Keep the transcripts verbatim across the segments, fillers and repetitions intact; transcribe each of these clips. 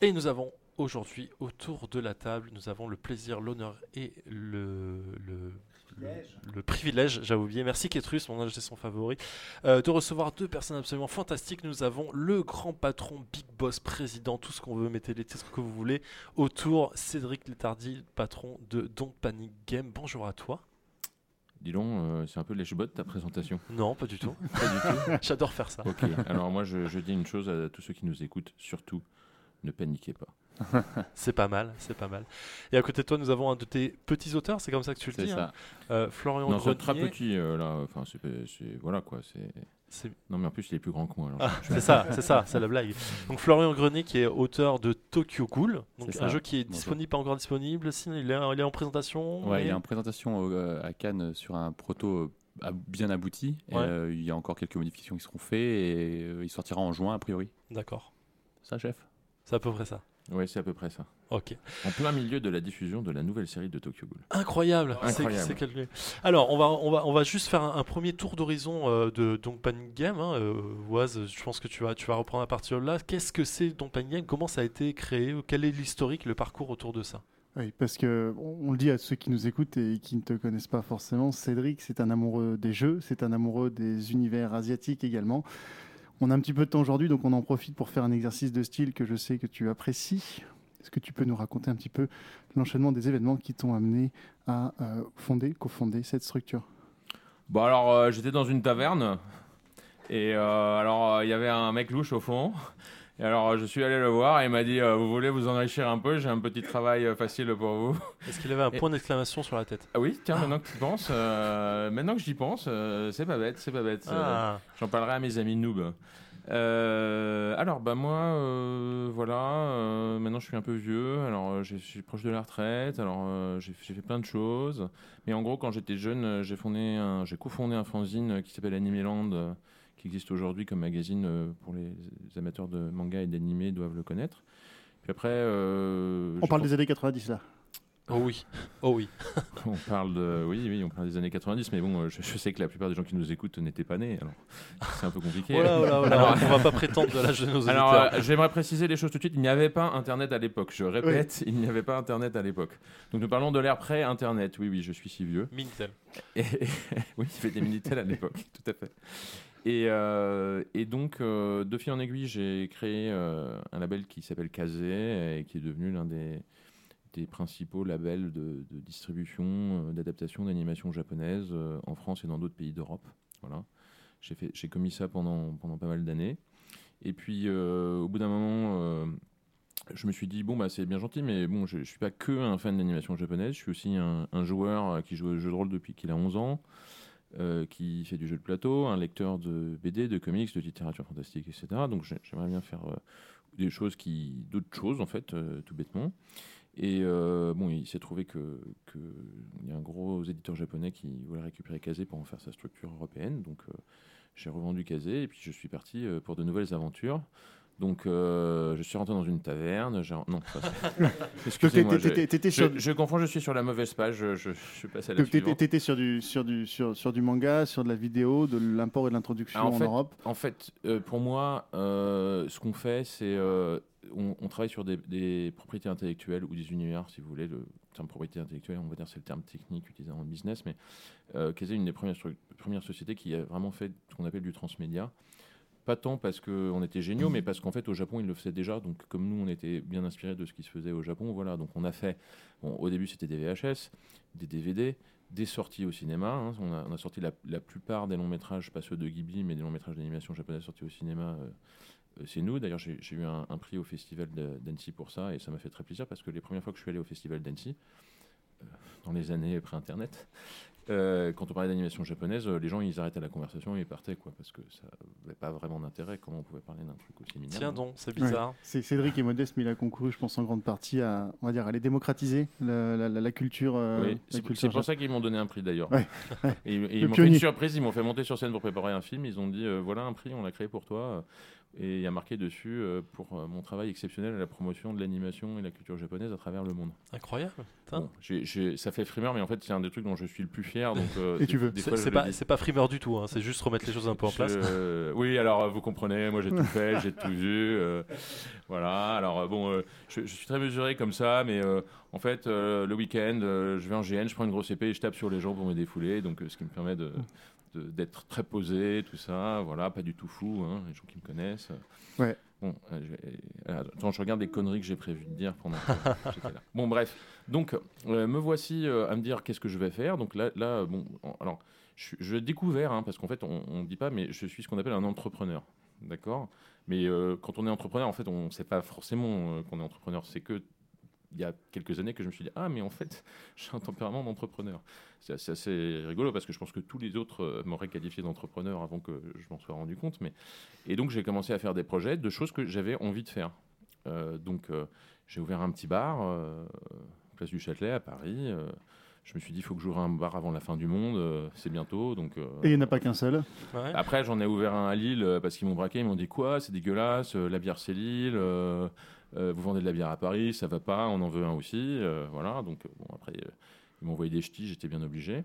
Et nous avons aujourd'hui autour de la table, nous avons le plaisir, l'honneur et le, le, le, le privilège, j'ai oublié, merci Ketrus, mon âge c'est son favori, euh, de recevoir deux personnes absolument fantastiques. Nous avons le grand patron, Big Boss, président, tout ce qu'on veut, mettez les titres que vous voulez, autour Cédric Létardy, patron de Don't Panic Game. Bonjour à toi. Dis donc, euh, c'est un peu lèche-bot ta présentation. Non, pas du tout. Pas du tout. J'adore faire ça. Ok, alors moi je, je dis une chose à tous ceux qui nous écoutent, surtout, ne paniquez pas. C'est pas mal, c'est pas mal. Et à côté de toi, nous avons un de tes petits auteurs, c'est comme ça que tu le C'est dis, ça. hein. euh, Florian Non, Grenier. c'est très petit euh, là, enfin c'est, c'est voilà quoi, c'est... C'est... Non mais en plus il est plus grand que moi. Alors, Ah, je- c'est ça, c'est ça, c'est la blague. Donc Florian Grenier qui est auteur de Tokyo Ghoul, donc C'est un ça. jeu qui est Bonjour. disponible, pas encore disponible, sinon il est, il est en présentation. Ouais, mais- il est en présentation euh, à Cannes sur un proto euh, ab- bien abouti. Et, Ouais. euh, il y a encore quelques modifications qui seront faites et euh, il sortira en juin a priori. D'accord, Ça, chef? c'est à peu près ça. Ouais, c'est à peu près ça. Ok. En plein milieu de la diffusion de la nouvelle série de Tokyo Ghoul. Incroyable. Incroyable. C'est, c'est calculé. Alors, on va, on va, on va juste faire un, un premier tour d'horizon euh, de Don't Panic Game. Hein. Euh, Oise, je pense que tu vas, tu vas reprendre à partir de là. Qu'est-ce que c'est Don't Panic Game? Comment ça a été créé? Quel est l'historique, le parcours autour de ça? Oui, parce que on on le dit à ceux qui nous écoutent et qui ne te connaissent pas forcément, Cédric, c'est un amoureux des jeux, c'est un amoureux des univers asiatiques également. On a un petit peu de temps aujourd'hui, donc on en profite pour faire un exercice de style que je sais que tu apprécies. Est-ce que tu peux nous raconter un petit peu l'enchaînement des événements qui t'ont amené à euh, fonder, cofonder cette structure? Bon alors euh, j'étais dans une taverne et euh, alors il y avait un mec louche au fond. Et alors je suis allé le voir et il m'a dit euh, vous voulez vous enrichir un peu, j'ai un petit travail euh, facile pour vous. Est-ce qu'il avait un Et- point d'exclamation sur la tête? Ah oui, tiens, maintenant que tu y penses, euh, maintenant que j'y pense, euh, c'est pas bête, c'est pas bête. euh, Ah, J'en parlerai à mes amis noobs. Euh, alors, bah moi, euh, voilà, euh, maintenant je suis un peu vieux, alors euh, je suis proche de la retraite, alors euh, j'ai j'ai fait plein de choses. Mais en gros, quand j'étais jeune, euh, j'ai fondé un, j'ai cofondé un fanzine euh, qui s'appelle Animeland, euh, qui existe aujourd'hui comme magazine euh, pour les, les amateurs de manga et d'animé doivent le connaître. Puis après, euh, On je parle pense- des années quatre-vingt-dix là. oh oui, oh oui. on parle de, oui, oui, on parle des années quatre-vingt-dix, mais bon, euh, je, je sais que la plupart des gens qui nous écoutent n'étaient pas nés, alors c'est un peu compliqué. Voilà, voilà, voilà. Alors- On va pas prétendre de l'âge de nos auditeurs. Alors, euh, j'aimerais préciser les choses tout de suite. Il n'y avait pas Internet à l'époque. Je répète, il n'y avait pas Internet à l'époque. Donc, nous parlons de l'ère pré-Internet. Oui, oui, je suis si vieux. Minitel. Et- oui, il y avait des Minitel à l'époque, tout à fait. Et, euh, et donc, euh, de fil en aiguille, j'ai créé euh, un label qui s'appelle Kazé et qui est devenu l'un des, des principaux labels de, de distribution, euh, d'adaptation d'animation japonaise euh, en France et dans d'autres pays d'Europe. Voilà. J'ai, fait, j'ai commis ça pendant, pendant pas mal d'années. Et puis, euh, au bout d'un moment, euh, je me suis dit, bon, bah, c'est bien gentil, mais bon, je ne suis pas que un fan d'animation japonaise. Je suis aussi un, un joueur qui joue au jeu de rôle depuis qu'il a onze ans, euh, qui fait du jeu de plateau, un lecteur de B D, de comics, de littérature fantastique, et cetera. Donc, j'ai- j'aimerais bien faire euh, des choses qui... d'autres choses, en fait, euh, tout bêtement. Et euh, bon, il s'est trouvé que, que il y a un gros éditeur japonais qui voulait récupérer Kazé pour en faire sa structure européenne. Donc, euh, j'ai revendu Kazé et puis je suis parti euh, pour de nouvelles aventures. Donc, euh, je suis rentré dans une taverne. j'ai- Non, pas ça. Excusez-moi. Donc, t'étais- je- t'étais Je, sur- je confonds, je suis sur la mauvaise page. Je, je, je passe à la Donc, t'étais- suivante. t'étais sur du, sur, du, sur, sur du manga, sur de la vidéo, de l'import et de l'introduction Ah, en en fait, Europe. En fait, euh, pour moi, euh, ce qu'on fait, c'est euh, on, on travaille sur des, des propriétés intellectuelles ou des univers, si vous voulez. Le terme propriété intellectuelle, on va dire, c'est le terme technique utilisé en business, mais euh, Kazé est une des premières, stru- premières sociétés qui a vraiment fait ce qu'on appelle du transmédia. Pas tant parce qu'on était géniaux, mais parce qu'en fait, au Japon, ils le faisaient déjà. Donc, comme nous, on était bien inspirés de ce qui se faisait au Japon, voilà. Donc, on a fait, bon, au début, c'était des V H S, des D V D, des sorties au cinéma. Hein. On, a, on a sorti la, la plupart des longs métrages, pas ceux de Ghibli, mais des longs métrages d'animation japonaise sortis au cinéma. euh, euh, c'est nous. D'ailleurs, j'ai, j'ai eu un, un prix au festival de- d'Annecy pour ça, et ça m'a fait très plaisir parce que les premières fois que je suis allé au festival d'Annecy, euh, dans les années pré-internet, euh, quand on parlait d'animation japonaise, euh, les gens ils arrêtaient la conversation et ils partaient, quoi, parce que ça n'avait pas vraiment d'intérêt. Comment on pouvait parler d'un truc aussi minable? Tiens donc, c'est bizarre. C'est Cédric est modeste, mais il a concouru, je pense, en grande partie à, on va dire, à les démocratiser la, la, la- la culture. euh, Oui, la c'est, culture c'est pour japonaise. ça qu'ils m'ont donné un prix d'ailleurs. Ouais, ouais. Et, et Le ils m'ont fait pionnier. une surprise, ils m'ont fait monter sur scène pour préparer un film. Ils ont dit euh, voilà un prix, on l'a créé pour toi. Et il y a marqué dessus euh, pour euh, mon travail exceptionnel à la promotion de l'animation et la culture japonaise à travers le monde. Incroyable. Bon, j'ai, j'ai, ça fait frimeur, mais en fait, c'est un des trucs dont je suis le plus fier. Donc, euh, et tu veux. Des c'est, fois, c'est, je pas, le dis. c'est pas frimeur du tout, hein. C'est juste remettre les choses un peu en place. Je, oui, alors vous comprenez, moi j'ai tout fait, j'ai tout vu. Euh, voilà, alors euh, bon, euh, je, je suis très mesuré comme ça, mais euh, en fait, euh, le week-end, euh, je vais en G N, je prends une grosse épée et je tape sur les gens pour me défouler, donc euh, ce qui me permet de. De, d'être très posé, tout ça, voilà, pas du tout fou, hein, les gens qui me connaissent. Ouais. Bon, euh, je, euh, attends, je regarde les conneries que j'ai prévu de dire pendant que j'étais là. Bon, bref, donc euh, me voici euh, à me dire qu'est-ce que je vais faire. Donc là, là bon, alors, je, je découvert, hein, parce qu'en fait, on ne dit pas, mais je suis ce qu'on appelle un entrepreneur, d'accord. Mais euh, quand on est entrepreneur, en fait, on ne sait pas forcément euh, qu'on est entrepreneur, c'est que il y a quelques années que je me suis dit ah mais en fait j'ai un tempérament d'entrepreneur. C'est assez, assez rigolo parce que je pense que tous les autres euh, m'auraient qualifié d'entrepreneur avant que je m'en sois rendu compte. Mais... Et donc j'ai commencé à faire des projets de choses que j'avais envie de faire. Euh, donc euh, j'ai ouvert un petit bar, euh, place du Châtelet à Paris. Euh, je me suis dit il faut que j'ouvre un bar avant la fin du monde, euh, c'est bientôt. Donc, euh, et il n'y en a pas qu'un seul. Ouais. Après j'en ai ouvert un à Lille euh, parce qu'ils m'ont braqué, ils m'ont dit quoi, c'est dégueulasse, euh, la bière c'est Lille. Euh, Euh, vous vendez de la bière à Paris, ça va pas, on en veut un aussi, euh, voilà. Donc bon, après euh, ils m'ont envoyé des ch'tis, j'étais bien obligé.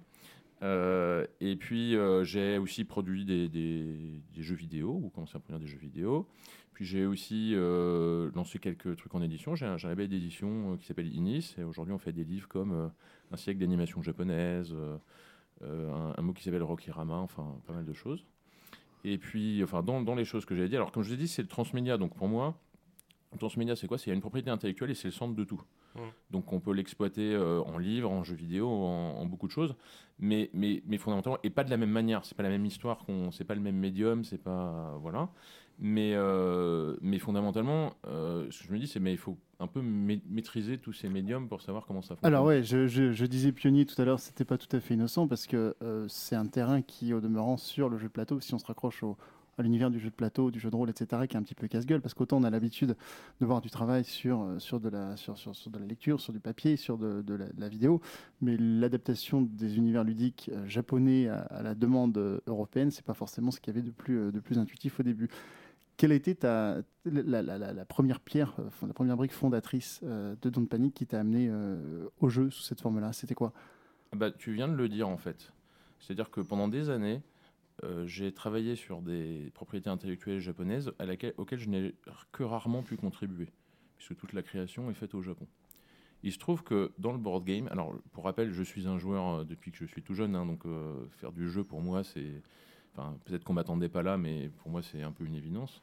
Euh, et puis euh, j'ai aussi produit des, des, des jeux vidéo, ou commencé à produire des jeux vidéo. Puis j'ai aussi euh, lancé quelques trucs en édition. J'ai un, j'ai un label d'édition euh, qui s'appelle Inis, et aujourd'hui on fait des livres comme euh, un siècle d'animation japonaise, euh, euh, un, un mot qui s'appelle Rokirama, enfin pas mal de choses. Et puis, enfin dans, dans les choses que j'ai dit, alors comme je l'ai dit, c'est le transmédia, donc pour moi. Le transmédia, c'est quoi? C'est une propriété intellectuelle et c'est le centre de tout. Mmh. Donc on peut l'exploiter euh, en livre, en jeu vidéo, en, en beaucoup de choses, mais, mais, mais fondamentalement, et pas de la même manière. C'est pas la même histoire, qu'on, c'est pas le même médium, c'est pas voilà. Mais, euh, mais fondamentalement, euh, ce que je me dis, c'est mais il faut un peu ma- maîtriser tous ces médiums pour savoir comment ça fonctionne. Alors ouais, je, je, je disais pionnier tout à l'heure, c'était pas tout à fait innocent parce que euh, c'est un terrain qui, au demeurant, sur le jeu de plateau, si on se raccroche au à l'univers du jeu de plateau, du jeu de rôle, et cetera, qui est un petit peu casse-gueule, parce qu'autant on a l'habitude de voir du travail sur, sur, de, la, sur, sur, sur de la lecture, sur du papier, sur de, de, la, de la vidéo, mais l'adaptation des univers ludiques euh, japonais à, à la demande euh, européenne, c'est pas forcément ce qu'il y avait de plus, euh, de plus intuitif au début. Quelle a été ta, la, la, la, la première pierre, euh, la première brique fondatrice euh, de Don't Panic qui t'a amené euh, au jeu sous cette forme-là? C'était quoi? Bah, tu viens de le dire en fait. C'est-à-dire que pendant des années, Euh, j'ai travaillé sur des propriétés intellectuelles japonaises à laquelle, auxquelles je n'ai que rarement pu contribuer, puisque toute la création est faite au Japon. Il se trouve que dans le board game, alors pour rappel, je suis un joueur euh, depuis que je suis tout jeune, hein, donc euh, faire du jeu pour moi, c'est, enfin, peut-être qu'on m'attendait pas là, mais pour moi c'est un peu une évidence.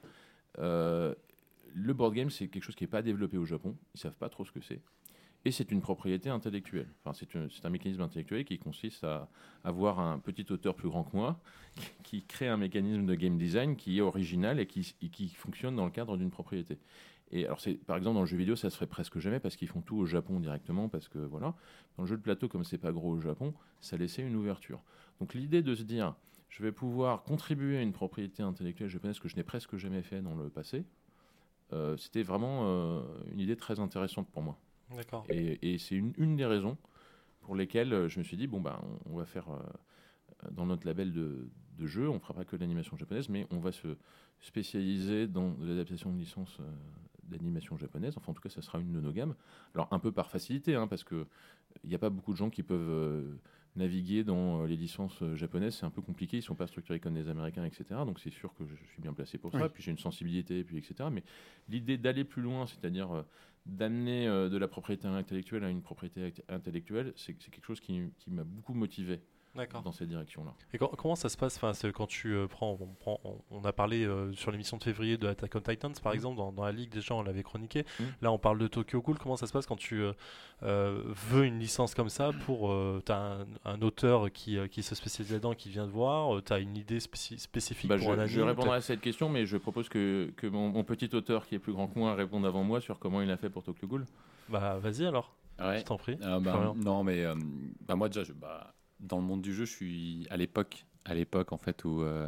Euh, le board game, c'est quelque chose qui n'est pas développé au Japon, ils savent pas trop ce que c'est. Et c'est une propriété intellectuelle. Enfin, c'est, une, c'est un mécanisme intellectuel qui consiste à avoir un petit auteur plus grand que moi qui crée un mécanisme de game design qui est original et qui, et qui fonctionne dans le cadre d'une propriété. Et alors, c'est, par exemple, dans le jeu vidéo, ça se ferait presque jamais parce qu'ils font tout au Japon directement. Parce que voilà, dans le jeu de plateau, comme c'est pas gros au Japon, ça laissait une ouverture. Donc, l'idée de se dire, je vais pouvoir contribuer à une propriété intellectuelle japonaise que je n'ai presque jamais fait dans le passé, euh, c'était vraiment euh, une idée très intéressante pour moi. D'accord. Et, et c'est une, une des raisons pour lesquelles je me suis dit, bon, bah, on, on va faire, euh, dans notre label de, de jeu, on ne fera pas que de l'animation japonaise, mais on va se spécialiser dans l'adaptation de licences euh, d'animation japonaise. Enfin, en tout cas, ça sera une de nos gammes. Alors, un peu par facilité, hein, parce qu'il n'y a pas beaucoup de gens qui peuvent euh, naviguer dans euh, les licences euh, japonaises. C'est un peu compliqué, ils ne sont pas structurés comme les Américains, et cetera. Donc, c'est sûr que je suis bien placé pour ça. Oui. Puis, j'ai une sensibilité, puis, et cetera. Mais l'idée d'aller plus loin, c'est-à-dire... Euh, d'amener euh, de la propriété intellectuelle à une propriété intellectuelle, c'est, c'est quelque chose qui, qui m'a beaucoup motivé. D'accord. Dans cette direction-là. Et quand, comment ça se passe, enfin, c'est quand tu euh, prends, on, prend, on, on a parlé euh, sur l'émission de février de Attack on Titans, par mmh. exemple, dans, dans la Ligue, déjà, on l'avait chroniqué. Mmh. Là, on parle de Tokyo Ghoul. Comment ça se passe quand tu euh, euh, veux une licence comme ça pour... Euh, tu as un, un auteur qui, euh, qui se spécialise là-dedans, qui vient te voir, euh, tu as une idée spéci- spécifique bah, pour je, un anime. Je répondrai à cette question, mais je propose que, que mon, mon petit auteur, qui est plus grand que moi, réponde avant moi sur comment il a fait pour Tokyo Ghoul. Bah, vas-y alors. Ouais. Je t'en prie. Euh, bah, non, mais euh, bah, moi, déjà, je... Bah... Dans le monde du jeu, je suis à l'époque, à l'époque en fait où, euh,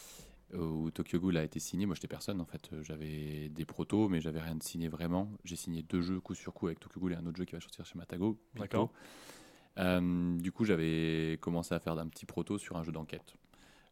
où Tokyo Ghoul a été signé. Moi, j'étais personne en fait. J'avais des protos, mais j'avais rien de signé vraiment. J'ai signé deux jeux coup sur coup avec Tokyo Ghoul et un autre jeu qui va sortir chez Matago. D'accord. Euh, du coup, j'avais commencé à faire un petit proto sur un jeu d'enquête.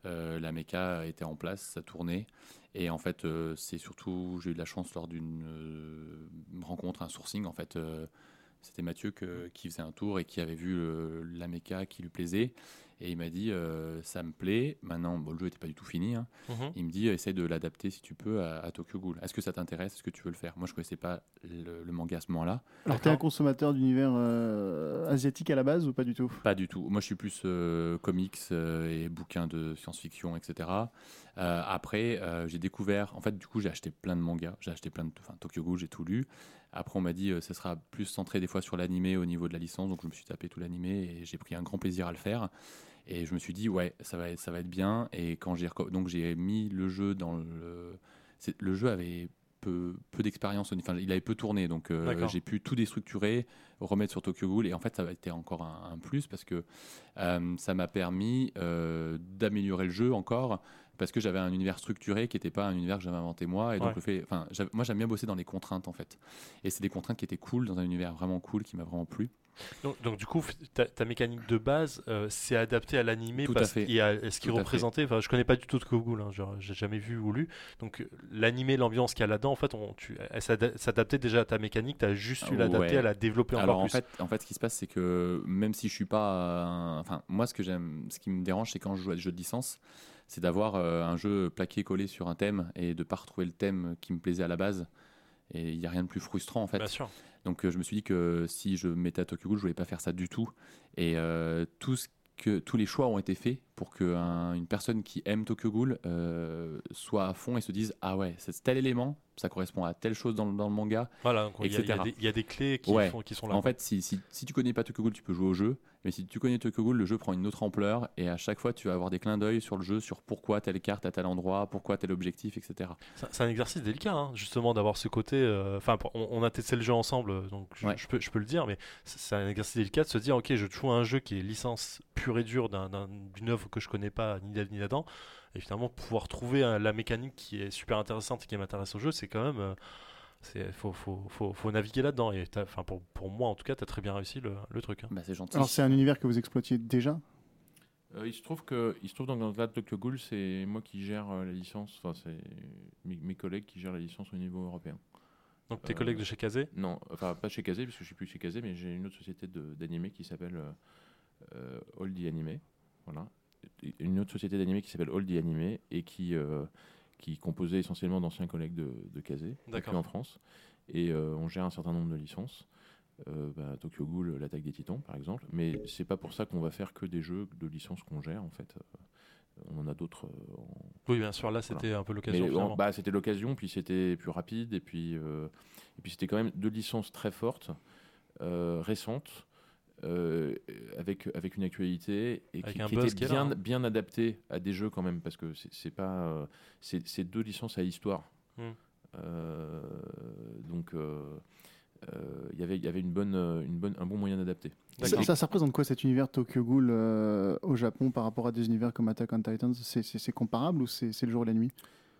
Euh, la méca était en place, ça tournait. Et en fait, euh, c'est surtout, j'ai eu de la chance lors d'une euh, rencontre, un sourcing. En fait, euh, c'était Mathieu que, qui faisait un tour et qui avait vu euh, la méca qui lui plaisait. Et il m'a dit, euh, ça me plaît. Maintenant, bon, le jeu n'était pas du tout fini. Hein. Mm-hmm. Il me dit, essaye de l'adapter si tu peux à, à Tokyo Ghoul. Est-ce que ça t'intéresse? Est-ce que tu veux le faire? Moi, je ne connaissais pas le, le manga à ce moment-là. Alors, tu es un consommateur d'univers euh, asiatique à la base ou pas du tout? Pas du tout. Moi, je suis plus euh, comics euh, et bouquins de science-fiction, et cetera. Euh, après, euh, j'ai découvert... En fait, du coup, j'ai acheté plein de mangas. J'ai acheté plein de... Enfin, Tokyo Ghoul, j'ai tout lu. Après, on m'a dit, euh, ça sera plus centré des fois sur l'animé au niveau de la licence. Donc, je me suis tapé tout l'animé et j'ai pris un grand plaisir à le faire. Et je me suis dit, ouais, ça va être, ça va être bien. Et quand j'ai... reco- Donc, j'ai mis le jeu dans le... C'est... Le jeu avait... peu, peu d'expérience, enfin il avait peu tourné, donc euh, j'ai pu tout déstructurer, remettre sur Tokyo Ghoul, et en fait ça a été encore un, un plus parce que euh, ça m'a permis euh, d'améliorer le jeu encore, parce que j'avais un univers structuré qui n'était pas un univers que j'avais inventé moi, et donc ouais. le fait, enfin moi j'aime bien bosser dans les contraintes en fait, et c'est des contraintes qui étaient cool dans un univers vraiment cool qui m'a vraiment plu. Donc, donc du coup, ta, ta mécanique de base, euh, c'est adapté à l'animé parce qu'il y a ce qui représentait. Enfin, je connais pas du tout Tokyo Ghoul, hein, genre, j'ai jamais vu ou lu. Donc l'animé, l'ambiance qu'il y a là-dedans, en fait, on, tu, elle s'adaptait déjà à ta mécanique. Tu as juste dû l'adapter, ouais. à la développer encore Alors, plus. En fait, en fait, ce qui se passe, c'est que même si je suis pas, un... enfin, moi, ce que j'aime, ce qui me dérange, c'est quand je joue à des jeux de licence, c'est d'avoir euh, un jeu plaqué-collé sur un thème et de pas retrouver le thème qui me plaisait à la base. Et il n'y a rien de plus frustrant en fait. Bien sûr. Donc euh, je me suis dit que si je mettais à Tokyo Ghoul, je voulais pas faire ça du tout. Et euh, tout ce que, tous les choix ont été faits pour qu'une un, personne qui aime Tokyo Ghoul euh, soit à fond et se dise ah ouais, c'est tel élément, ça correspond à telle chose dans, dans le manga, voilà, donc et cetera. Il y, y, y a des clés qui, ouais. font, qui sont là. En fait, si, si, si tu connais pas Tokyo Ghoul, tu peux jouer au jeu. Mais si tu connais Tokyo Ghoul, le jeu prend une autre ampleur et à chaque fois tu vas avoir des clins d'œil sur le jeu, sur pourquoi telle carte à tel endroit, pourquoi tel objectif, et cetera. C'est un exercice délicat, hein, justement, d'avoir ce côté. Enfin, euh, on, on a testé le jeu ensemble, donc je, ouais. je, peux, je peux le dire, mais c'est un exercice délicat de se dire ok, je joue à un jeu qui est licence pure et dure d'un, d'un, d'une œuvre que je connais pas ni d'elle ni d'Adam, et finalement pouvoir trouver euh, la mécanique qui est super intéressante et qui m'intéresse au jeu, c'est quand même. Euh, Il faut, faut, faut, faut naviguer là-dedans. Et pour, pour moi, en tout cas, tu as très bien réussi le, le truc. Hein. Bah, c'est gentil. Alors, c'est un univers que vous exploitiez déjà euh, il se trouve que, il se trouve dans le cas de Tokyo Ghoul, c'est moi qui gère euh, la licence. Enfin, c'est mes, mes collègues qui gèrent la licence au niveau européen. Donc, tes euh, collègues de chez Kazé ? Non, enfin, pas chez Kazé, parce que je suis plus chez Kazé, mais j'ai une autre société d'animé qui s'appelle euh, All the Anime. Voilà. Une autre société d'animé qui s'appelle All the Anime et qui. Euh, qui composait essentiellement d'anciens collègues de, de Kazé, depuis en France. Et euh, on gère un certain nombre de licences. Euh, bah, Tokyo Ghoul, l'Attaque des Titans, par exemple. Mais c'est pas pour ça qu'on va faire que des jeux de licences qu'on gère, en fait. Euh, on en a d'autres. Euh, en... Oui, bien sûr, là, c'était voilà. un peu l'occasion. Mais, on, bah, c'était l'occasion, puis c'était plus rapide, et puis, euh, et puis c'était quand même deux licences très fortes, euh, récentes, Euh, avec, avec une actualité et avec qui, un qui était bien, là, hein. bien adapté à des jeux quand même, parce que c'est, c'est pas euh, c'est, c'est deux licences à histoire. Mm. Euh, donc il euh, euh, y avait il y avait une bonne une bonne un bon moyen d'adapter. Ça, ça, ça représente quoi cet univers Tokyo Ghoul euh, au Japon par rapport à des univers comme Attack on Titan? C'est, c'est, c'est comparable ou c'est, c'est le jour et la nuit?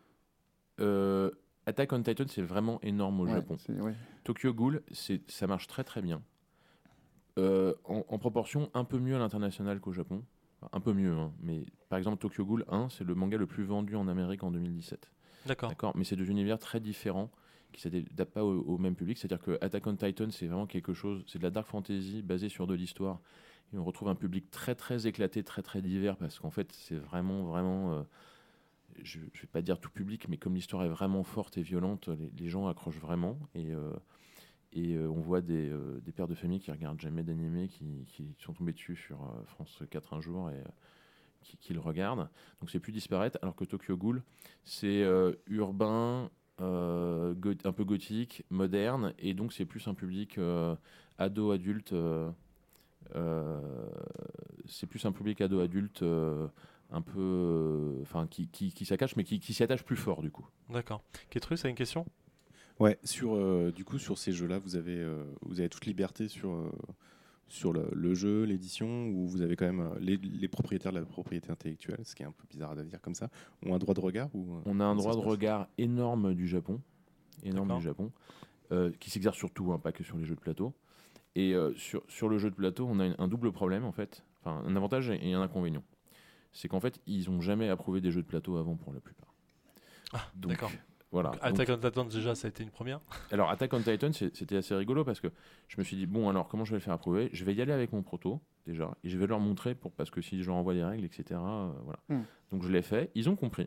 euh, Attack on Titan, c'est vraiment énorme au ouais, Japon. Ouais. Tokyo Ghoul, c'est, ça marche très très bien. Euh, en, en proportion un peu mieux à l'international qu'au Japon, enfin, un peu mieux, hein. Mais par exemple Tokyo Ghoul un, c'est le manga le plus vendu en Amérique en deux mille dix-sept. D'accord. D'accord, mais c'est deux univers très différents qui ne s'adaptent pas au, au même public. C'est-à-dire que Attack on Titan, c'est vraiment quelque chose, c'est de la dark fantasy basée sur de l'histoire. Et on retrouve un public très très éclaté, très très divers, parce qu'en fait c'est vraiment vraiment, euh, je ne vais pas dire tout public, mais comme l'histoire est vraiment forte et violente, les, les gens accrochent vraiment. Et euh, Et euh, on voit des, euh, des pères de famille qui regardent jamais d'animé, qui, qui sont tombés dessus sur euh, France quatre un jour et euh, qui, qui le regardent. Donc c'est plus disparate, alors que Tokyo Ghoul, c'est euh, urbain, euh, go- un peu gothique, moderne, et donc c'est plus un public euh, ado-adulte. Euh, euh, c'est plus un public ado-adulte euh, un peu, enfin euh, qui, qui, qui s'attache, mais qui, qui s'y attache plus fort du coup. D'accord. Ketrus, ça a une question ? Ouais, sur, euh, du coup, sur ces jeux-là, vous avez, euh, vous avez toute liberté sur, euh, sur le, le jeu, l'édition, ou vous avez quand même euh, les, les propriétaires de la propriété intellectuelle, ce qui est un peu bizarre à dire comme ça, ont un droit de regard ou, On a un droit de regard énorme du Japon, énorme D'accord. du Japon, euh, qui s'exerce surtout, hein, pas que sur les jeux de plateau. Et euh, sur, sur le jeu de plateau, on a une, un double problème en fait, enfin un avantage et un inconvénient. c'est qu'en fait, ils n'ont jamais approuvé des jeux de plateau avant pour la plupart. Ah, Donc, d'accord. Voilà. Attack on Titan, déjà, ça a été une première. Alors, Attack on Titan, c'est, c'était assez rigolo parce que je me suis dit, bon, alors, comment je vais le faire approuver ? Je vais y aller avec mon proto, déjà, et je vais leur montrer, pour, parce que si je leur envoie des règles, et cetera, euh, voilà. Mm. Donc, je l'ai fait, ils ont compris.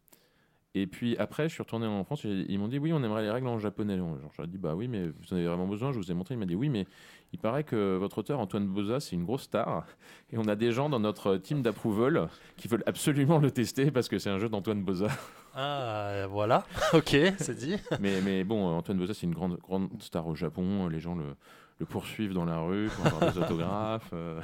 Et puis après, je suis retourné en France, et ils m'ont dit, oui, on aimerait les règles en japonais. Genre, j'ai dit, bah oui, mais vous en avez vraiment besoin, je vous ai montré. Il m'a dit, oui, mais il paraît que votre auteur, Antoine Boza, c'est une grosse star, et on a des gens dans notre team d'approval qui veulent absolument le tester parce que c'est un jeu d'Antoine Boza. Ah, voilà, ok, c'est dit. mais, mais bon, Antoine Boza, c'est une grande, grande star au Japon, les gens le, le poursuivent dans la rue pour avoir des autographes. Euh...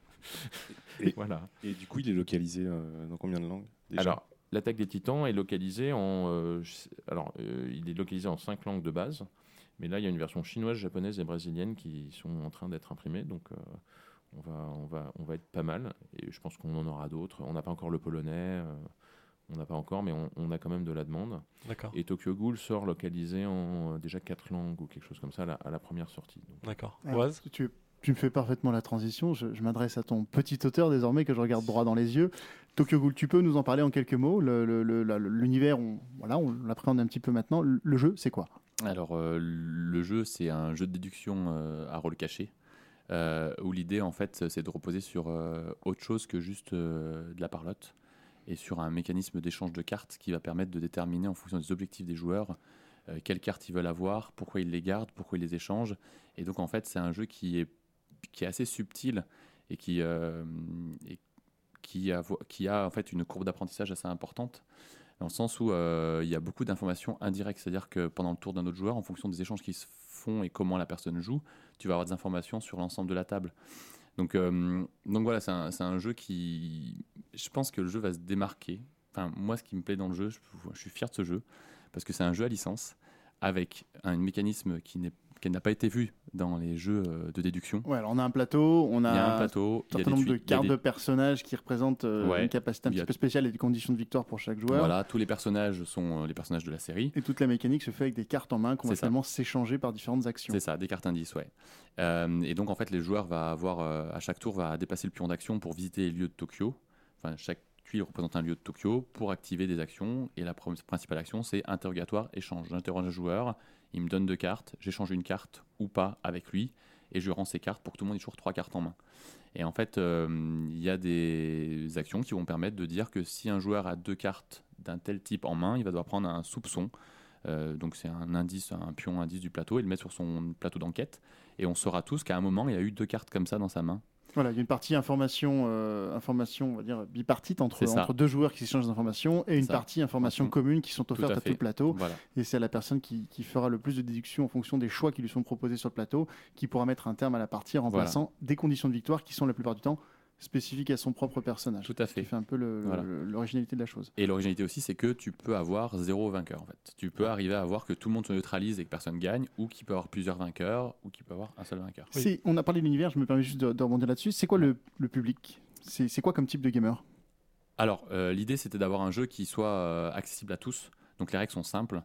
Et, voilà. Et du coup, il est localisé euh, dans combien de langues déjà ? Alors, l'Attaque des Titans est localisé en, euh, alors, euh, il est localisé en cinq langues de base, mais là il y a une version chinoise, japonaise et brésilienne qui sont en train d'être imprimées, donc euh, on va, on va, on va être pas mal. Et je pense qu'on en aura d'autres. On n'a pas encore le polonais, euh, on n'a pas encore, mais on, on a quand même de la demande. D'accord. Et Tokyo Ghoul sort localisé en euh, déjà quatre langues ou quelque chose comme ça à la, à la première sortie. Donc. D'accord. Alors, Oise ? tu, tu me fais parfaitement la transition. Je, je m'adresse à ton petit auteur désormais que je regarde droit dans les yeux. Tokyo Ghoul, tu peux nous en parler en quelques mots ? le, le, le, la, L'univers, on, voilà, on l'appréhende un petit peu maintenant. Le, le jeu, c'est quoi ? Alors, euh, le jeu, c'est un jeu de déduction euh, à rôle caché, euh, où l'idée, en fait, c'est de reposer sur euh, autre chose que juste euh, de la parlotte, et sur un mécanisme d'échange de cartes qui va permettre de déterminer, en fonction des objectifs des joueurs, euh, quelles cartes ils veulent avoir, pourquoi ils les gardent, pourquoi ils les échangent. Et donc, en fait, c'est un jeu qui est, qui est assez subtil et qui, euh, et qui, a, qui a, en fait, une courbe d'apprentissage assez importante, dans le sens où euh, il y a beaucoup d'informations indirectes, c'est-à-dire que pendant le tour d'un autre joueur, en fonction des échanges qui se font et comment la personne joue, tu vas avoir des informations sur l'ensemble de la table. Donc, euh, donc voilà, c'est un, c'est un jeu qui... Je pense que le jeu va se démarquer. Enfin, moi, ce qui me plaît dans le jeu, je, je suis fier de ce jeu, parce que c'est un jeu à licence, avec un mécanisme qui n'est qui n'a pas été vu dans les jeux de déduction. Ouais, alors on a un plateau, on a, il y a un plateau, un certain nombre de cartes des... de personnages qui représentent euh, ouais, une capacité un petit a... peu spéciale et des conditions de victoire pour chaque joueur. Voilà, tous les personnages sont les personnages de la série. Et toute la mécanique se fait avec des cartes en main qu'on va finalement s'échanger par différentes actions. C'est ça, des cartes indices, ouais. Euh, et donc en fait, les joueurs vont avoir, euh, à chaque tour, va dépasser le pion d'action pour visiter les lieux de Tokyo. Enfin, chaque tuile représente un lieu de Tokyo pour activer des actions. Et la principale action, c'est interrogatoire, échange. J'interroge un joueur, il me donne deux cartes, j'échange une carte ou pas avec lui, et je rends ces cartes pour que tout le monde ait toujours trois cartes en main. Et en fait, il euh, y a des actions qui vont permettre de dire que si un joueur a deux cartes d'un tel type en main, il va devoir prendre un soupçon. Euh, donc c'est un indice, un pion indice du plateau, et le mettre sur son plateau d'enquête. Et on saura tous qu'à un moment, il y a eu deux cartes comme ça dans sa main. Voilà, il y a une partie information, euh, information on va dire, bipartite entre, entre deux joueurs qui s'échangent des informations et une ça. partie information commune qui sont offertes tout à, à tout le plateau. Voilà. Et c'est à la personne qui, qui fera le plus de déductions en fonction des choix qui lui sont proposés sur le plateau qui pourra mettre un terme à la partie en remplaçant voilà. des conditions de victoire qui sont la plupart du temps spécifiques à son propre personnage. Tout à fait. Ce qui fait un peu le, voilà. le, l'originalité de la chose. Et l'originalité aussi, c'est que tu peux avoir zéro vainqueur en fait. Tu peux arriver à avoir que tout le monde se neutralise et que personne gagne, ou qu'il peut avoir plusieurs vainqueurs, ou qu'il peut avoir un seul vainqueur. Oui. C'est, on a parlé de l'univers, je me permets juste de, de rebondir là-dessus. C'est quoi le, le public ? c'est, c'est quoi comme type de gamer ? Alors, euh, l'idée c'était d'avoir un jeu qui soit euh, accessible à tous. Donc les règles sont simples.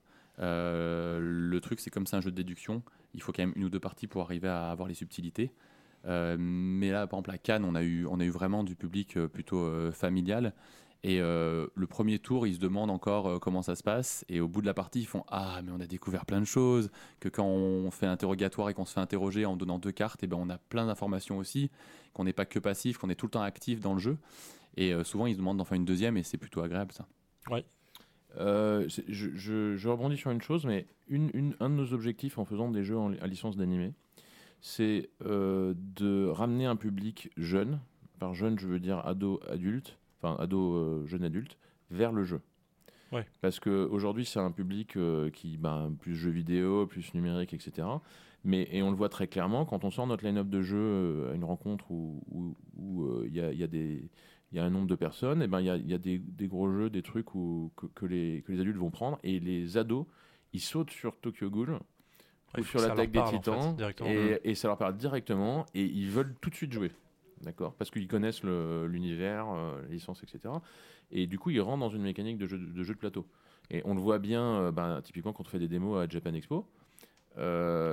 Euh, le truc, c'est comme c'est un jeu de déduction, il faut quand même une ou deux parties pour arriver à avoir les subtilités. Euh, mais là, par exemple, à Cannes, on a eu, on a eu vraiment du public euh, plutôt euh, familial. Et euh, le premier tour, ils se demandent encore euh, comment ça se passe. Et au bout de la partie, ils font « Ah, mais on a découvert plein de choses. » Que quand on fait interrogatoire et qu'on se fait interroger en donnant deux cartes, et ben, on a plein d'informations aussi. Qu'on n'est pas que passif, qu'on est tout le temps actif dans le jeu. Et euh, souvent, ils se demandent d'en faire une deuxième et c'est plutôt agréable, ça. Oui. Euh, je, je, je rebondis sur une chose, mais une, une, un de nos objectifs en faisant des jeux en, à licence d'animé, c'est euh, de ramener un public jeune, par jeune je veux dire ado adulte, enfin ado euh, jeune adulte, vers le jeu. Ouais. Parce qu'aujourd'hui c'est un public euh, qui, ben, plus jeux vidéo, plus numérique, et cetera. Mais, et on le voit très clairement, quand on sort notre line-up de jeux euh, à une rencontre où il où, où, euh, y, a, y, a y a un nombre de personnes, et ben, y a, y a des, des gros jeux, des trucs où, que, que, les, que les adultes vont prendre, et les ados, ils sautent sur Tokyo Ghoul, ou sur l'Attaque des Titans, en fait, et, et ça leur parle directement, et ils veulent tout de suite jouer, d'accord, parce qu'ils connaissent le, l'univers, euh, la licence, et cetera. Et du coup, ils rentrent dans une mécanique de jeu de, jeu de plateau. Et on le voit bien, euh, ben, typiquement quand on fait des démos à Japan Expo, euh,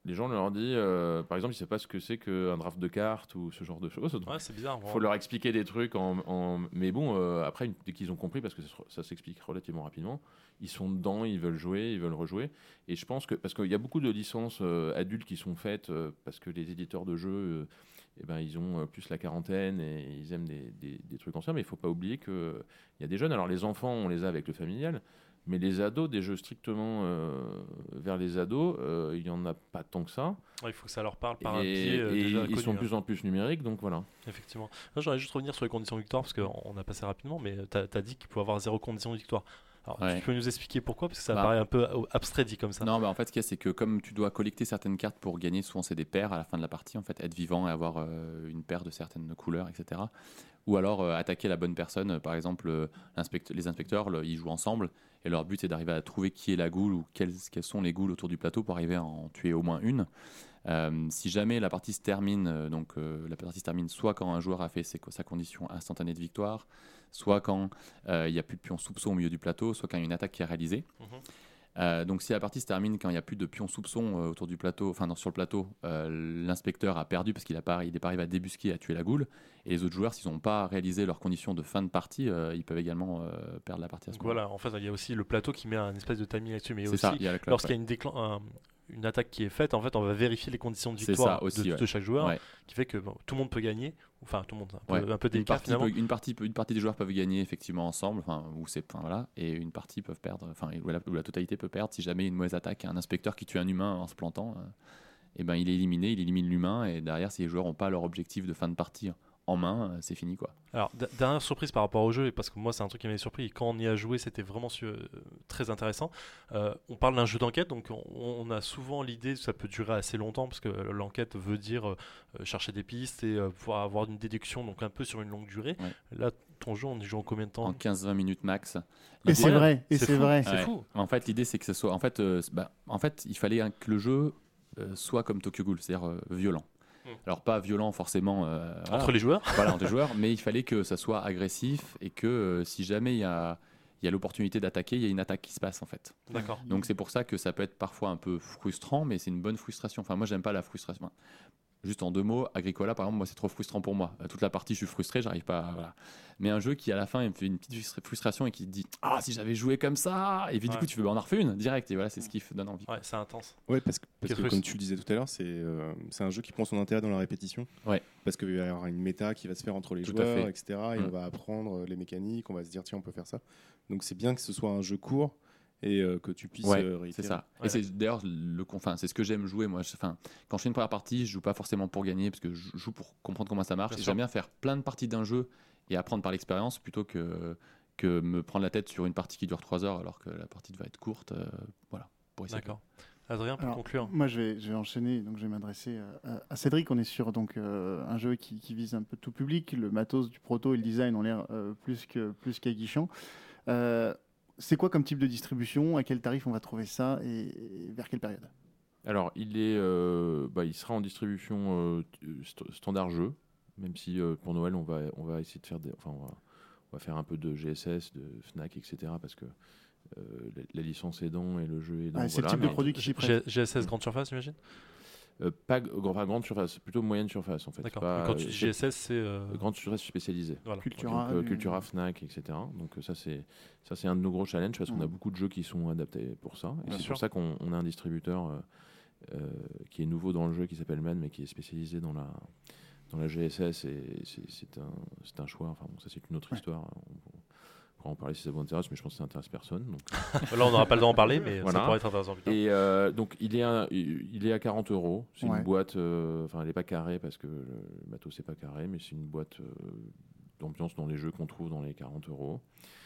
les gens leur disent, euh, par exemple, ils ne savent pas ce que c'est qu'un draft de cartes ou ce genre de choses. Ouais, c'est bizarre. Il faut leur expliquer des trucs. En, en... Mais bon, euh, après, dès qu'ils ont compris, parce que ça, ça s'explique relativement rapidement, ils sont dedans, ils veulent jouer, ils veulent rejouer. Et je pense que, parce qu'il y a beaucoup de licences euh, adultes qui sont faites euh, parce que les éditeurs de jeux, euh, eh ben, ils ont euh, plus la quarantaine et ils aiment des, des, des trucs anciens. Mais il ne faut pas oublier qu'il y a des jeunes. Alors, les enfants, on les a avec le familial. Mais les ados, des jeux strictement euh, vers les ados, euh, il n'y en a pas tant que ça. Ouais, il faut que ça leur parle par et, un biais euh, et déjà ils connu, sont de hein. plus en plus numériques, donc voilà. Effectivement. Là, j'aimerais juste revenir sur les conditions de victoire, parce qu'on a passé rapidement, mais tu as dit qu'il pouvait avoir zéro condition de victoire. Alors, Ouais. tu peux nous expliquer pourquoi? Parce que ça Bah. paraît un peu abstrait dit comme ça. Non, bah en fait, ce qu'il y a, c'est que comme tu dois collecter certaines cartes pour gagner, souvent c'est des paires à la fin de la partie, en fait, être vivant et avoir euh, une paire de certaines couleurs, et cetera. Ou alors euh, attaquer la bonne personne. Euh, Par exemple, euh, l'inspect- les inspecteurs, le- ils jouent ensemble et leur but c'est d'arriver à trouver qui est la goule ou quelles, quelles sont les goules autour du plateau pour arriver à en tuer au moins une. Euh, si jamais la partie se termine, euh, donc euh, la partie se termine soit quand un joueur a fait ses- sa condition instantanée de victoire, soit quand euh, il n'y a plus de pions soupçons au milieu du plateau, soit quand il y a une attaque qui est réalisée. Mhm. Euh, donc si la partie se termine quand il n'y a plus de pions soupçons euh, autour du plateau, enfin non, sur le plateau, euh, l'inspecteur a perdu parce qu'il a pas, il n'est pas arrivé à débusquer et à tuer la goule. Et les autres joueurs, s'ils n'ont pas réalisé leurs conditions de fin de partie, euh, ils peuvent également euh, perdre la partie à ce Donc moment-là. voilà, en fait, il y a aussi le plateau qui met un espèce de timing là-dessus, mais C'est aussi ça, il y a la clope, lorsqu'il y ouais. a une, déclen- un- une attaque qui est faite, en fait, on va vérifier les conditions de C'est victoire ça aussi, de, ouais. de chaque joueur, Ouais. qui fait que bon, tout le monde peut gagner, enfin tout le monde, un peu, Ouais. un peu Une délicat partie, finalement. peut- une, partie, peut- une partie des joueurs peuvent gagner effectivement ensemble, enfin, ou c'est, enfin, voilà, et une partie peuvent perdre, enfin, ou la, ou la totalité peut perdre si jamais il y a une mauvaise attaque, un inspecteur qui tue un humain en se plantant, euh, et ben il est éliminé, il élimine l'humain, et derrière si les joueurs n'ont pas leur objectif de fin de partie en main, euh, c'est fini quoi. Alors, d- dernière surprise par rapport au jeu, et parce que moi c'est un truc qui m'avait surpris, et quand on y a joué c'était vraiment su- euh, très intéressant. Euh, on parle d'un jeu d'enquête, donc on, on a souvent l'idée que ça peut durer assez longtemps, parce que l'enquête veut dire euh, chercher des pistes et euh, pouvoir avoir une déduction, donc un peu sur une longue durée. Ouais. Là, ton jeu, on y joue en combien de temps? En quinze vingt minutes max. Et L'idée- c'est vrai, et c'est fou, vrai. C'est Ouais. fou. En fait, l'idée c'est que ce soit, en fait, euh, bah, en fait, il fallait hein, que le jeu euh, soit comme Tokyo Ghoul, c'est-à-dire euh, violent. Mm. Alors pas violent forcément euh, voilà. Entre les joueurs. Voilà, entre les joueurs, mais il fallait que ça soit agressif et que euh, si jamais il y a, il y a l'opportunité d'attaquer, il y a une attaque qui se passe en fait. D'accord. Donc c'est pour ça que ça peut être parfois un peu frustrant, mais c'est une bonne frustration. Enfin moi j'aime pas la frustration. Enfin, juste en deux mots, Agricola par exemple, moi c'est trop frustrant pour moi. Euh, Toute la partie je suis frustré, j'arrive pas. À, voilà. Mais un jeu qui à la fin il me fait une petite frustra- frustration et qui te dit ah si j'avais joué comme ça et puis Ouais. du coup tu veux en refait une direct et voilà c'est ce qui f- donne envie. Ouais, c'est intense. Ouais, parce que, parce Qu'est-ce que que comme c'est- tu le disais tout à l'heure, c'est euh, c'est un jeu qui prend son intérêt dans la répétition. Ouais. Parce qu'il va y avoir une méta qui va se faire entre les Tout à joueurs, fait. et cetera. Et Mm. on va apprendre les mécaniques, on va se dire tiens, on peut faire ça. Donc c'est bien que ce soit un jeu court et euh, que tu puisses Ouais, euh, réitérer. c'est ça. Ouais. Et c'est d'ailleurs le con- enfin, c'est ce que j'aime jouer moi. Je- Enfin, quand je fais une première partie, je joue pas forcément pour gagner parce que je joue pour comprendre comment ça marche. Bien Et sûr. j'aime bien faire plein de parties d'un jeu et apprendre par l'expérience plutôt que que me prendre la tête sur une partie qui dure trois heures alors que la partie devait être courte. euh, voilà. Pour essayer. D'accord. Adrien, pour Alors, conclure. Moi, je vais, je vais enchaîner. Donc, je vais m'adresser à, à Cédric. On est sur donc euh, un jeu qui, qui vise un peu tout public. Le matos du proto et le design ont l'air euh, plus que plus qu'aguichant. Euh, c'est quoi comme type de distribution? À quel tarif on va trouver ça et, et vers quelle période? Alors, il, est, euh, bah, il sera en distribution euh, st- standard jeu, même si euh, pour Noël, on va, on va essayer de faire des. Enfin, on va, on va faire un peu de G S S, de Fnac, et cetera. Parce que euh, la, la licence aidant et le jeu aidant. Ah, c'est voilà, le type de mais- produit qui s'y G- prête. G S S grande surface, j'imagine. Euh, pas, g- grand- pas grande surface, plutôt moyenne surface en fait. D'accord. Pas, Mais Quand tu euh, dis G S S, c'est. euh, grande surface spécialisée. Voilà. Cultura, Donc, euh, du- Cultura, Fnac, et cetera. Donc euh, ça c'est ça c'est un de nos gros challenges parce qu'on a Mhm. beaucoup de jeux qui sont adaptés pour ça. Et Bien c'est sûr. pour ça qu'on on a un distributeur euh, euh, qui est nouveau dans le jeu qui s'appelle Man mais qui est spécialisé dans la dans la G S S et c'est c'est un c'est un choix. Enfin bon, ça c'est une autre Ouais. histoire. On, on pourra en parler si ça vous intéresse, mais je pense que ça intéresse personne. Donc. Là, on n'aura pas le temps d'en parler, mais Voilà. ça pourrait être intéressant plus tard. Et euh, donc il est à, il est à quarante euros. C'est Ouais. une boîte, euh, enfin elle n'est pas carrée parce que le matos c'est pas carré, mais c'est une boîte euh, d'ambiance dans les jeux qu'on trouve dans les quarante euros.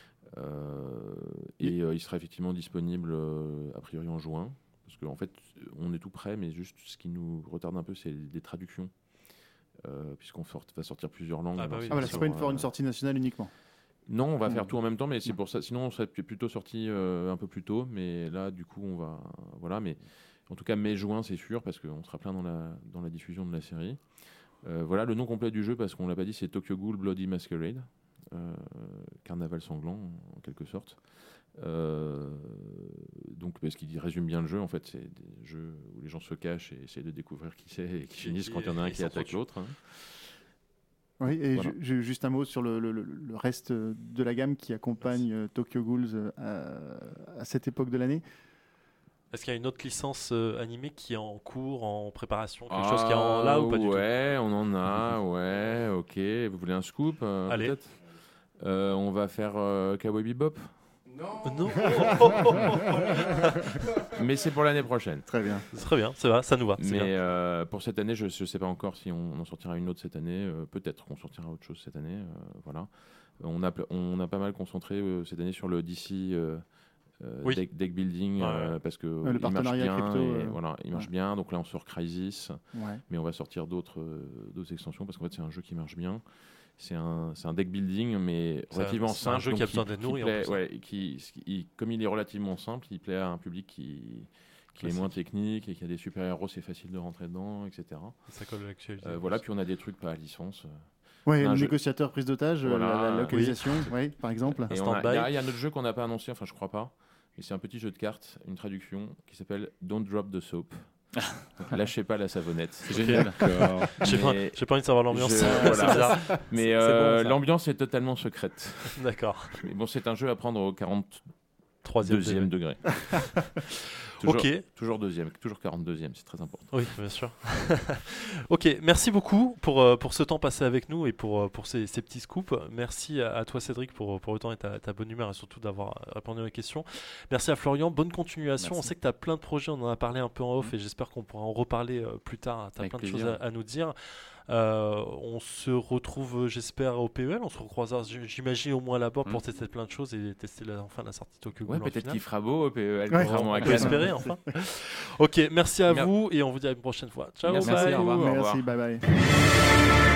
Euh, et euh, il sera effectivement disponible euh, a priori en juin, parce qu'en fait on est tout prêt, mais juste ce qui nous retarde un peu c'est les traductions, euh, puisqu'on sort- va sortir plusieurs langues. Ah bah Alors, oui. Ah, voilà, c'est sur, pas une, euh, une sortie nationale uniquement. non, on va Mm. faire tout en même temps, mais c'est Mm. pour ça. Sinon, on serait plutôt sorti euh, un peu plus tôt. Mais là, du coup, on va. Voilà, mais en tout cas, mai-juin, c'est sûr, parce qu'on sera plein dans la, dans la diffusion de la série. Euh, voilà, le nom complet du jeu, parce qu'on l'a pas dit, c'est Tokyo Ghoul Bloody Masquerade. euh, carnaval sanglant en quelque sorte. Euh, donc parce qu'il résume bien le jeu en fait, c'est des jeux où les gens se cachent et essayent de découvrir qui c'est et qui finissent quand il y en a un qui attaque l'autre. Hein. Oui, et Voilà. ju- juste un mot sur le, le- le reste de la gamme qui accompagne euh, Tokyo Ghouls à, à cette époque de l'année. Est-ce qu'il y a une autre licence euh, animée qui est en cours, en préparation, quelque Ah, chose qui est en là ou pas du tout? Ouais, on en a, ouais, ok. Vous voulez un scoop euh, Allez. peut-être Euh, On va faire euh, Cowboy Bebop, Non. mais c'est pour l'année prochaine. Très bien. C'est très bien, ça va, ça nous va. c'est Mais bien. euh, pour cette année, je ne sais pas encore si on, on en sortira une autre cette année. Euh, peut-être qu'on sortira autre chose cette année. euh, voilà. On a, pl- on a pas mal concentré euh, cette année sur le D C euh, euh, Oui. deck, deck building Ouais, euh, ouais. parce que le il marche partenariat bien. crypto, et euh, voilà, il marche ouais. bien. Donc là, on sort Crysis, Ouais. mais on va sortir d'autres euh, d'autres extensions parce qu'en fait, c'est un jeu qui marche bien. C'est un, c'est un deck building, mais C'est un- relativement c'est un simple. jeu qui donc a besoin d'être nourri, en plaît- plus. ouais, qui, qui- comme il est relativement simple, il plaît à un public qui, qui est Classique. moins technique et qui a des super-héros, c'est facile de rentrer dedans, et cetera. Ça colle à l'actualité. Euh, voilà, puis on a des trucs pas à licence. Ouais, Un le jeu- négociateur, prise d'otage, euh, Voilà, la, la localisation, oui, par exemple. Et Un on a- stand-by. il y, a- il y a un autre jeu qu'on n'a pas annoncé, enfin je crois pas, mais c'est un petit jeu de cartes, une traduction qui s'appelle Don't Drop the Soap. Donc, lâchez pas la savonnette. C'est génial. J'ai pas, mais j'ai pas envie de savoir l'ambiance. je- C'est voilà. bizarre. Mais C'est- euh, c'est bon, ça. l'ambiance est totalement secrète. D'accord. Mais bon, c'est un jeu à prendre au quarante-deuxième Troisième. degré. toujours, Ok. toujours deuxième, toujours quarante-deuxième, c'est très important. Oui, bien sûr. Ok, merci beaucoup pour, euh, pour ce temps passé avec nous et pour, euh, pour ces, ces petits scoops. Merci à, à toi Cédric pour, pour le temps et ta, ta bonne humeur et surtout d'avoir répondu à mes questions. Merci à Florian, bonne continuation. Merci. On sait que tu as plein de projets, on en a parlé un peu en off Mmh. et j'espère qu'on pourra en reparler euh, plus tard. Tu as Avec plein de plaisir. choses à, à nous dire. Euh, on se retrouve, euh, j'espère, au P E L. On se recroisera, j- j'imagine, au moins là-bas pour Mmh. tester plein de choses et tester la, enfin la sortie Tokyo Ouais, Ghoul en peut-être finale. qu'il fera beau au P E L, Ouais. contrairement à On peut Cannes. espérer enfin. Ok, merci à Mer- vous et on vous dit à une prochaine fois. Ciao, Merci, bye. au revoir. Au revoir. Merci, bye bye.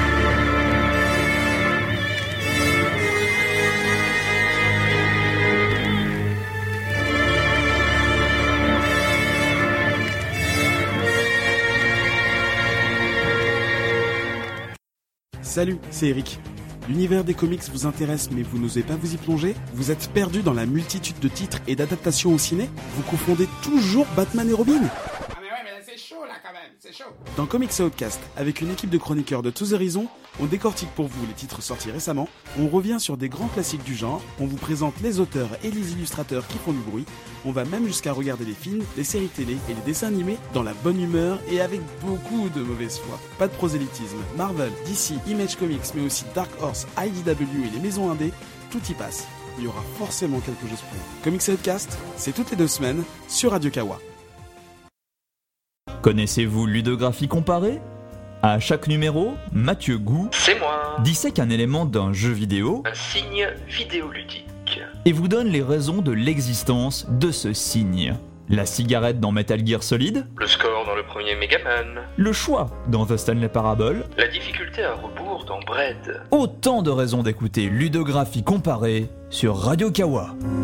Salut, c'est Eric. L'univers des comics vous intéresse mais vous n'osez pas vous y plonger? Vous êtes perdu dans la multitude de titres et d'adaptations au ciné? Vous confondez toujours Batman et Robin? Ah mais ouais, mais là c'est chaud là quand même, c'est chaud. Dans Comics Outcast, avec une équipe de chroniqueurs de tous horizons, on décortique pour vous les titres sortis récemment, on revient sur des grands classiques du genre, on vous présente les auteurs et les illustrateurs qui font du bruit, on va même jusqu'à regarder les films, les séries télé et les dessins animés dans la bonne humeur et avec beaucoup de mauvaise foi. Pas de prosélytisme, Marvel, D C, Image Comics, mais aussi Dark Horse, I D W et les maisons indées, tout y passe. Il y aura forcément quelque chose pour vous. Comics Outcast, c'est toutes les deux semaines sur Radio Kawa. Connaissez-vous Ludographie comparée? À chaque numéro, Mathieu Gou C'est moi, dissèque un élément d'un jeu vidéo un signe vidéoludique. et vous donne les raisons de l'existence de ce signe. La cigarette dans Metal Gear Solid, Le score dans le premier Megaman, le choix dans The Stanley Parable, la difficulté à rebours dans Bread. autant de raisons d'écouter Ludographie comparée sur Radio Kawa.